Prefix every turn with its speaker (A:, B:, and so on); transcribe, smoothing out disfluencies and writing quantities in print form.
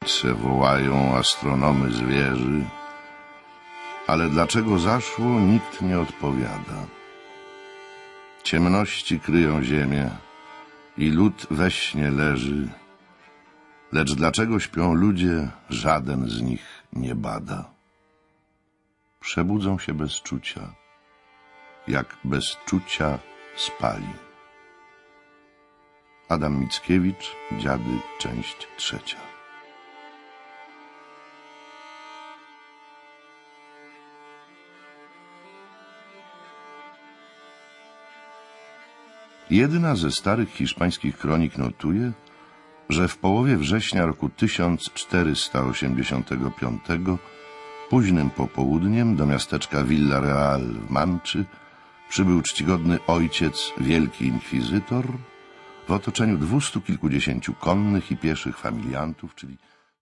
A: ojcze, wołają astronomy z wieży, ale dlaczego zaszło, nikt nie odpowiada. Ciemności kryją ziemię i lud we śnie leży, lecz dlaczego śpią ludzie, żaden z nich nie bada. Przebudzą się bez czucia, jak bez czucia spali. Adam Mickiewicz, Dziady, część 3. Jedna ze starych hiszpańskich kronik notuje, że w połowie września roku 1485 późnym popołudniem do miasteczka Villarreal w Manczy przybył czcigodny ojciec, wielki inkwizytor, w otoczeniu 200 kilkudziesięciu konnych i pieszych familiantów, czyli